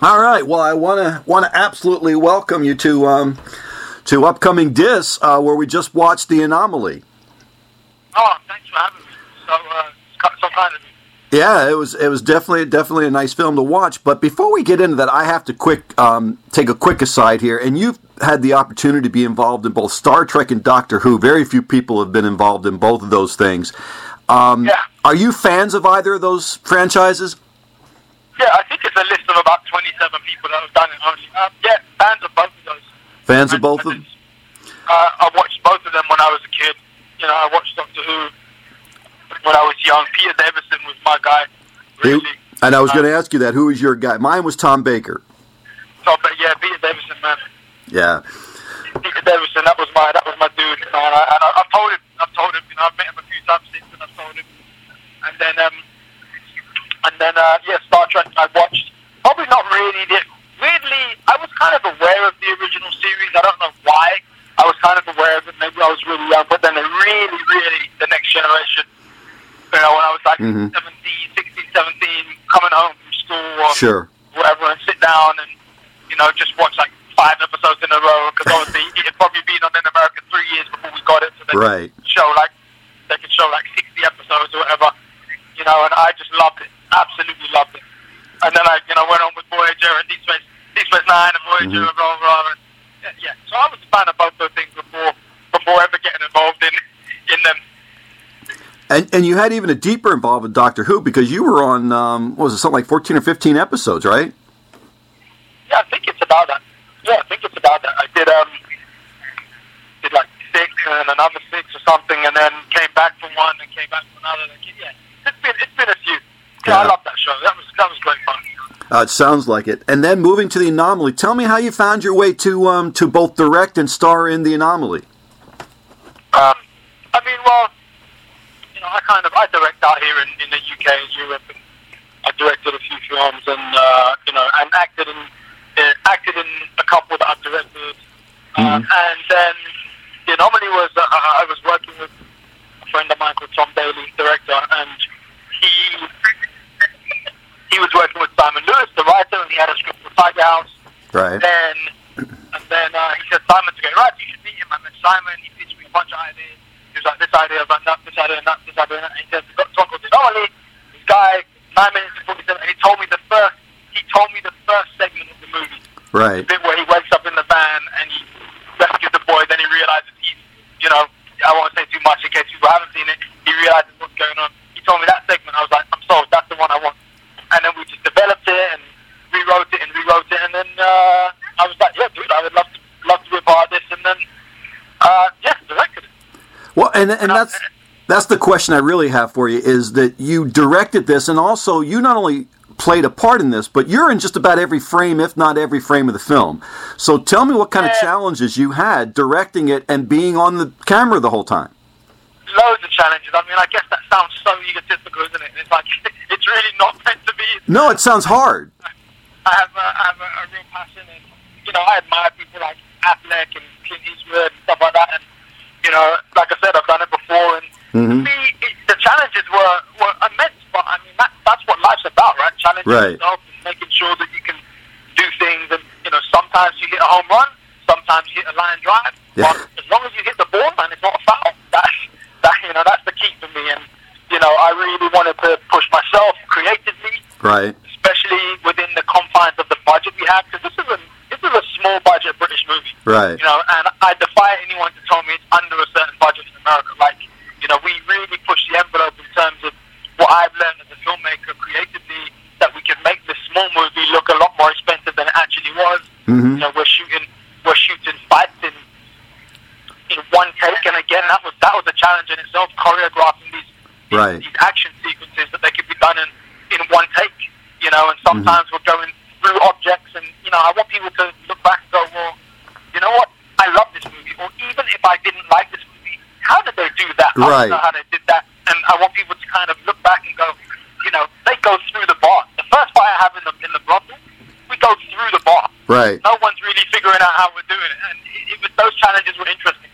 All right. Well, I want to absolutely welcome you to upcoming Dis, where we just watched The Anomaly. Oh, thanks for having me. So kind of you. Yeah, it was definitely a nice film to watch. But before we get into that, I have to take a quick aside here. And you've had the opportunity to be involved in both Star Trek and Doctor Who. Very few people have been involved in both of those things. Yeah. Are you fans of either of those franchises? Yeah, I think it's a list of about 27 people that have done it only. Yeah, fans of both of those. Fans of both of them? I watched both of them when I was a kid. You know, I watched Doctor Who when I was young. Peter Davison was my guy, really. And I was going to ask you that. Who was your guy? Mine was Tom Baker. Yeah, Peter Davison, man. Yeah. Peter Davison, that was my dude, man. I've told him, you know, I've met him a few times since, and I've told him. And then, Star Trek I watched. Probably not really. Weirdly, I was kind of aware of the original series. I don't know why. I was kind of aware of it. Maybe I was really young, but then really, The Next Generation. You know, when I was like 17, coming home from school or whatever, and sit down and, you know, just watch like 5 episodes in a row, because obviously it had probably been on in America 3 years before we got it, so they could show like 60 episodes or whatever, you know, and I just loved it, absolutely loved it. And then I, you know, went on with Voyager and Deep Space Nine and Voyager and blah, blah, blah. And, yeah, so I was a fan of both those things before ever getting involved in them. And you had even a deeper involvement with Doctor Who, because you were on, what was it, something like 14 or 15 episodes, right? Yeah, I think it's about that. I did like 6 and another 6 or something, and then came back for one and came back for another. Yeah, it's been a few. Yeah, I love that show. That was great fun. It sounds like it. And then moving to The Anomaly, tell me how you found your way to both direct and star in The Anomaly. I mean, well, you know, I direct out here in the UK and Europe, and I directed a few films, and you know, and acted in a couple that I've directed. And then The Anomaly was I was working with a friend of mine called Tom Daly, director, and he was working with Simon Lewis, the writer, and he had a script for Tiger House. Right. And then he said, Simon's a great writer, you should meet him. I met Simon, he pitched me a bunch of ideas. He was like, this idea about that, this idea and that, this idea and that. And he said, we've got to talk about The Anomaly. This guy, 9 minutes and 47, and he told me the first segment of the movie. Right. The bit where he wakes up in the van and he rescues the boy, then he realizes he's, you know, I won't say too much in case people haven't seen it, he realizes what's going on. He told me that segment, I was like, I'm sold, that's the one I want. And then we just developed it and rewrote it, and then I was like, yeah, dude, I would love to be a part of this, and then directed it. Well, and that's the question I really have for you, is that you directed this, and also you not only played a part in this, but you're in just about every frame, if not every frame of the film. So tell me what kind of challenges you had directing it and being on the camera the whole time. Loads of challenges. I mean, I guess that sounds so egotistical, isn't it? It's like, it's really not meant to be. No, it sounds hard. I have a real passion, and, you know, I admire people like Affleck and Clint Eastwood and stuff like that, and, you know, like I said, I've done it before, and to me, the challenges were immense, but I mean, that's what life's about, right? Challenging yourself and making sure that you can do things, and, you know, sometimes you hit a home run, sometimes you hit a line drive, but as long as you hit the ball, man, it's not a foul. You know, that's the key for me, and, you know, I really wanted to push myself creatively, especially within the confines of the budget we had, because this is a small budget British movie, you know, and I defy anyone to tell me it's under a certain budget in America. Like, you know, we really push the envelope in terms of what I've learned as a filmmaker creatively, that we can make this small movie look a lot more expensive than it actually was. You know, we're shooting fights in one take, and again, that was a challenge in itself, choreographing these action sequences that they could be done in one take, you know, and sometimes we're going through objects, and, you know, I want people to look back and go, well, you know what, I love this movie, or even if I didn't like this movie, how did they do that? I don't know how they did that, and I want people to kind of look back and go, you know, they go through the bar. The first fight I have in the brothel, we go through the bar. No one's really figuring out how we're doing it, and those challenges were interesting.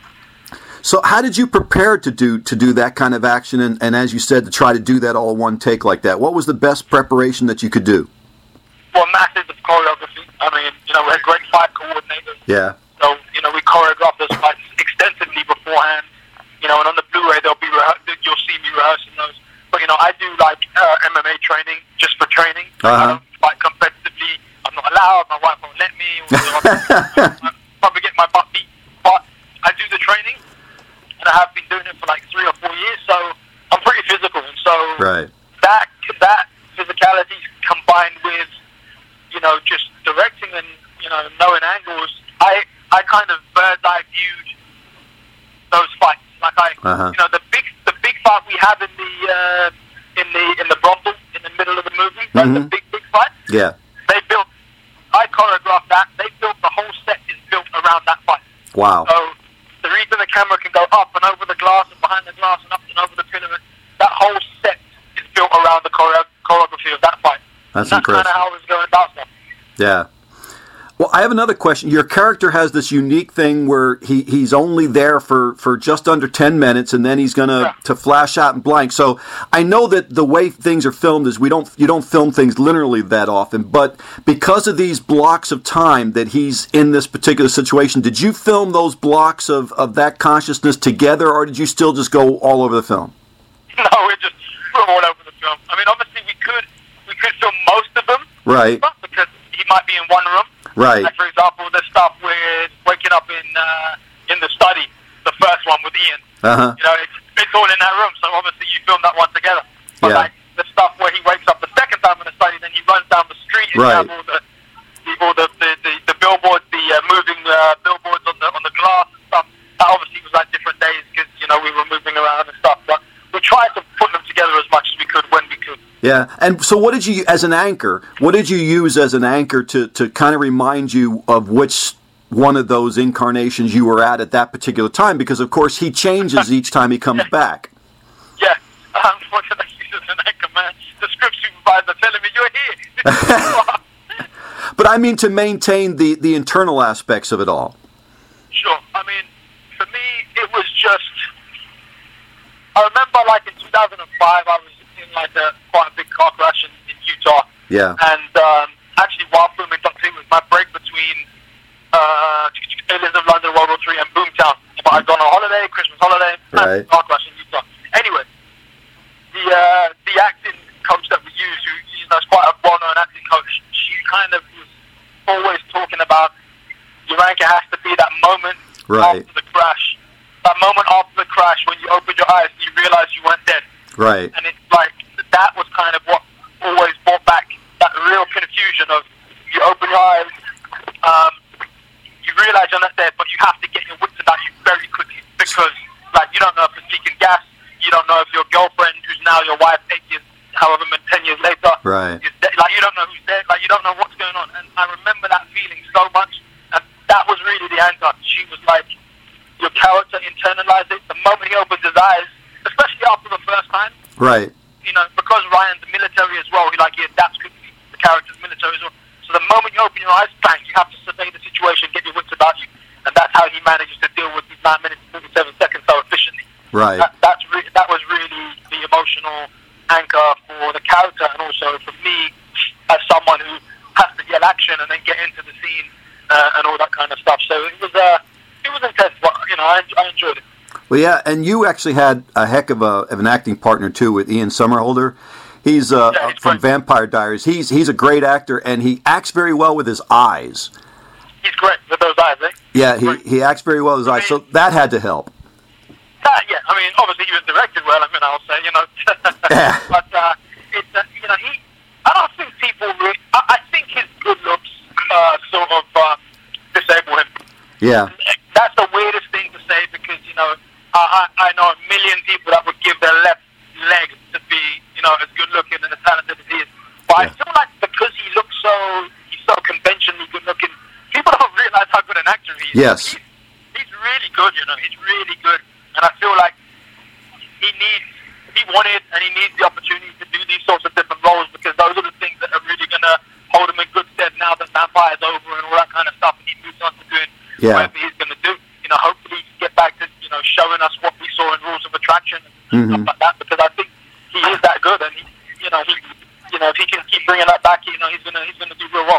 So how did you prepare to do that kind of action, and as you said, to try to do that all in one take like that? What was the best preparation that you could do? Well, massive, of choreography. I mean, we had great fight coordinators. Yeah. So, we choreographed those fights extensively beforehand. And on the Blu-ray, you'll see me rehearsing those. But, I do like MMA training just for training. I don't fight competitively. I'm not allowed. My wife won't let me. I'll probably get my butt beat. But I do the training, and I have been doing it for like 3 or 4 years. So I'm pretty physical, and so that physicality combined with just directing and knowing angles, I kind of bird's eye viewed those fights. Like the big fight we have in the brothel in the middle of the movie, that's the big fight. Yeah. I choreographed that. They built the whole set is built around that fight. Wow. So the reason the camera can go up and over the glass and behind the glass and up and over the pyramid, that whole set is built around the choreography of that fight. That's impressive. That's kind of how I was going about stuff. Yeah. Well, I have another question. Your character has this unique thing where he's only there for just under 10 minutes, and then he's going to flash out and blank. So I know that the way things are filmed is you don't film things literally that often, but because of these blocks of time that he's in this particular situation, did you film those blocks of that consciousness together, or did you still just go all over the film? No, we're all over the film. I mean, obviously we could film most of them, right? Because he might be in one room. Right. Like, for example, the stuff with waking up in the study, the first one with Ian. It's all in that room, so obviously you film that one together. But like the stuff where he wakes up the second time in the study, then he runs down the street and you have all the billboards, the moving billboards on the glass and stuff. That obviously was like different days because we were moving around and stuff. But we tried to put them together as much as we could when we could. Yeah, and so what did you, as an anchor, what did you use as an anchor to kind of remind you of which one of those incarnations you were at that particular time? Because, of course, he changes each time he comes back. Yeah, what can I use as an anchor, man? The script supervisor telling me, you're here. But I mean to maintain the internal aspects of it all. Sure. I mean, for me, it was just, I remember like in 2005, I was in like quite a big car crash in Utah. Yeah. And actually, while filming Doctor Who, was my break between Aliens of London, World War III, and Boomtown. But I'd gone on holiday, Christmas holiday, and car crash in Utah. Anyway, the acting coach that we use, who is quite a well-known acting coach, she kind of was always talking about your anchor has to be that moment after the crash. That moment after the crash when you open your eyes and you realize you weren't dead. Right. And it's like, that was kind of what always brought back that real confusion of you open your eyes, you realize you're not dead, but you have to get your wits about you very quickly because, like, you don't know if it's leaking gas, you don't know if your girlfriend, who's now your wife, 10 years later, is dead. Like, you don't know who's dead, like, you don't know what's going on. And I remember that feeling so much, and that was really the anchor. She was like, your character internalized it. The moment he opens his eyes, especially after the first time. Right. Because Ryan's military as well, he adapts quickly. The character's military as well. So the moment you open your eyes, bang, you have to survey the situation, get your wits about you. And that's how he manages to deal with these 9 minutes and 47 seconds so efficiently. Right. That was really the emotional anchor for the character and also for me as someone who has to yell action and then get into the scene and all that kind of stuff. So it was intense, but I enjoyed it. Well, yeah, and you actually had a heck of an acting partner too with Ian Somerhalder. He's from Vampire Diaries. He's a great actor, and he acts very well with his eyes. He's great with those eyes, eh? Yeah, he acts very well with his eyes, so that had to help. Yeah, I mean, obviously he was directed well. I mean, I'll say, Yeah. But it's I don't think people really. I think his good looks sort of disable him. Yeah. That's the weirdest thing to say because I know a million people that would give their left leg to be as good looking and as talented as he is. But I feel like because he's so conventionally good looking, people don't realize how good an actor he is. Yes. He's really good. He's really good. And I feel like he wanted and he needs the opportunity to do these sorts of different roles because those are the things that are really going to hold him in good stead now that Vampire's over and all that kind of stuff and he moves on to doing whatever he's going to do. Hopefully he can get back to, showing us what we saw in Rules of Attraction and stuff like that because I think he is that good and if he can keep bringing that back, he's going to do real well.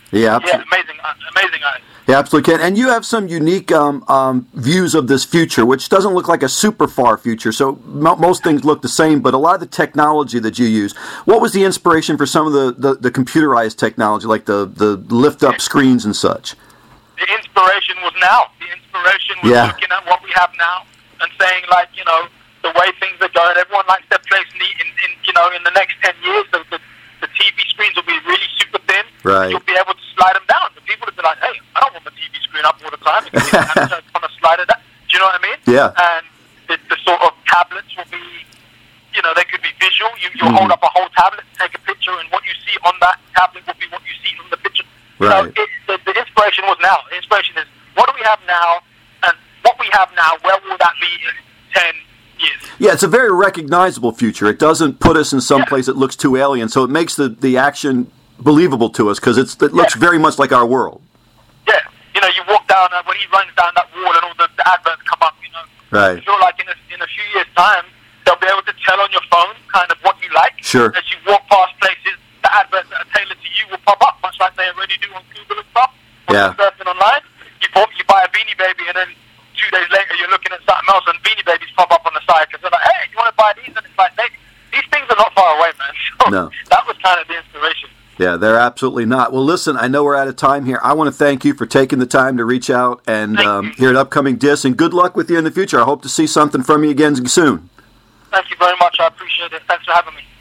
Yeah, amazing eyes. Yeah, absolutely, Ken. And you have some unique views of this future, which doesn't look like a super far future. So most things look the same, but a lot of the technology that you use. What was the inspiration for some of the computerized technology, like the lift-up screens and such? The inspiration was now. The inspiration was looking at what we have now and saying, like, you know, the way things are going. Everyone likes their place neat. In the next 10 years, the TV screens will be really super thin. Right. You'll be able to slide them down. The people will be like, hey, I don't want the TV screen up all the time. I just want to slide it down. Do you know what I mean? Yeah. And the sort of tablets will be, you know, they could be visual. You'll hold up a whole tablet, take a picture, and what you see on that tablet will be what you see on the picture. Right. So the inspiration was now. The inspiration is, what do we have now? And what we have now, where will that be in 10 years? Yeah, it's a very recognizable future. It doesn't put us in some place that looks too alien, so it makes the action believable to us because it looks very much like our world. Yeah, you know, you walk down, when he runs down that wall and all the adverts come up, you know. Right. I feel like in a few years' time, they'll be able to tell on your phone kind of what you like. Sure. As you walk past places, the adverts that are tailored to you will pop up, much like they already do on Google and stuff. When you're surfing online, you buy a Beanie Baby and then 2 days later you're looking at something else and Beanie Babies pop up on the side because they're like, hey, you want to buy these? And it's like, these things are not far away, man. So no. That was kind of the inspiration. Yeah, they're absolutely not. Well, listen, I know we're out of time here. I want to thank you for taking the time to reach out and hear an upcoming disc, and good luck with you in the future. I hope to see something from you again soon. Thank you very much. I appreciate it. Thanks for having me.